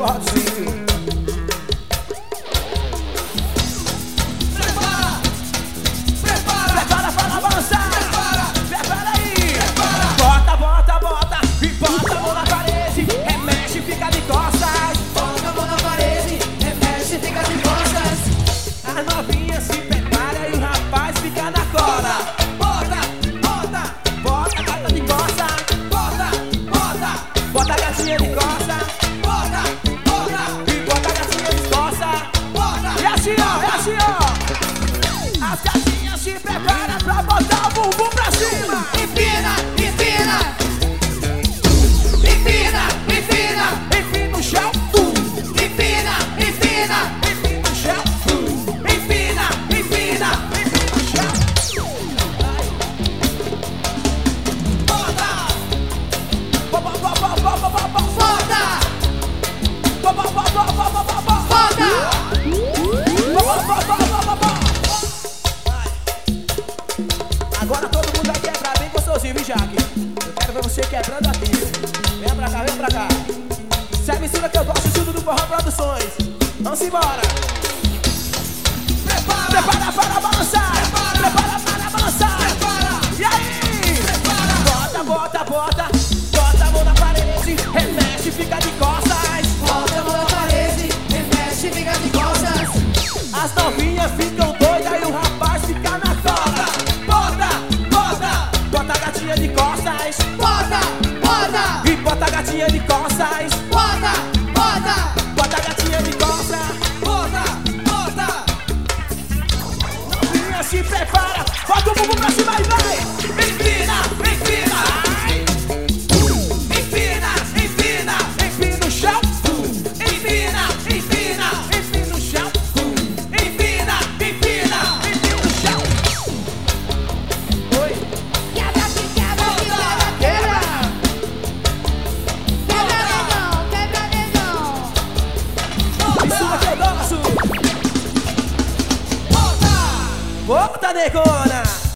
pode sim. Prepara para avançar. Prepara aí. Bota, bota, bota e bota a mão na parede. Remexe, fica de costas. Bota a mão na parede, remexe, fica de costas. As novinhas se prepara e o rapaz fica na cola. Bota, bota, Bota a gata de costa. bota, bota, Bota a gatinha de costa. bota, bota, E bota a gatinha de costa. bota. E assim ó, é assim ó. As gatinhas se preparam pra botar o bumbum pra cima. Empina, empina, empina, empina, Enfim no chão. empina, empina, Enfim no chão. empina, empina. Enfim no chão. Bota, Bo, bo, bo, bo, bo, bo, bo, bo. bota, Bo, bo, bo, bo, bo, bo, bo, bo. bota. Bo, bo, bo, bo, bo, bo, bo. Agora todo mundo vai quebrar bem gostosinho, viu, Jaque? Eu quero ver você quebrando aqui, viu? Vem pra cá, vem pra cá. Se a mistura que eu gosto, tudo do Forró Produções. Vamos embora. Prepara para balançar. Prepara para balançar. E aí? Bota, bota, bota. Bota a mão na parede. Remexe, fica de costas. Bota a mão na parede, remexe, fica de costas. As novinhas ficam doidas e o rapaz fica na cola. Bota, bota. Bota a gatinha de costas. Bota, bota, E bota a gatinha de costas. bota, bota, Bota a gatinha de costas. bota, bota. Novinha se prepara. Bota o bumbum pra cima e vai. Empina, empina, empina, empina, Enfim no chão. empina, empina, Enfim no chão. empina, empina. Enfim no chão. Oi. Quebra que quebra que quebra, quebra. Quebra negão, quebra negão. Isso é que eu gosto. Bota, Bota, negona.